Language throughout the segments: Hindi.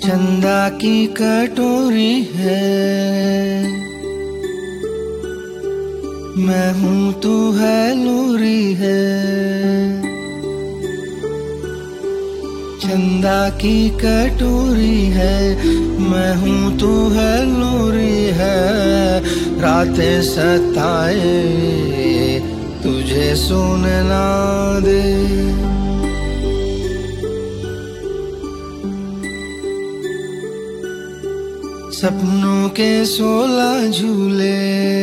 चंदा की कटोरी है, मैं हूँ तू है लोरी है। चंदा की कटोरी है, मैं हूँ तू है लोरी है। रातें सताए तुझे सोने ना दे। सपनों के 16 झूले,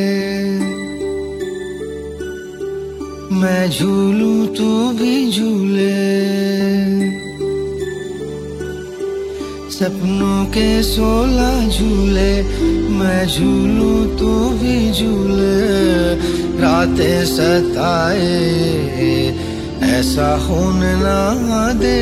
मैं झूलूं तू भी झूले। सपनों के 16 झूले, मैं झूलूं तू भी झूले। रातें सताए ऐसा होने ना दे।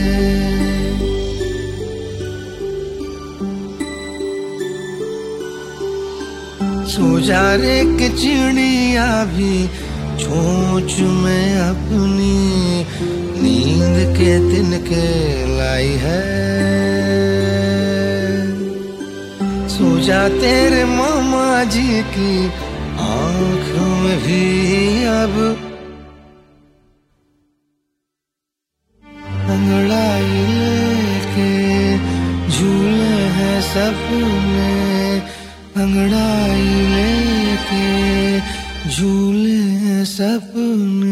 सो जा रे कि चिड़िया भी चोंच में अपनी नींद के तिनके लाई है। सो जा तेरे मामा जी की आँखों में भी अब अंगड़ाई लेके झूले हैं सपने। अंगड़ाई लेके झूले हैं सपने।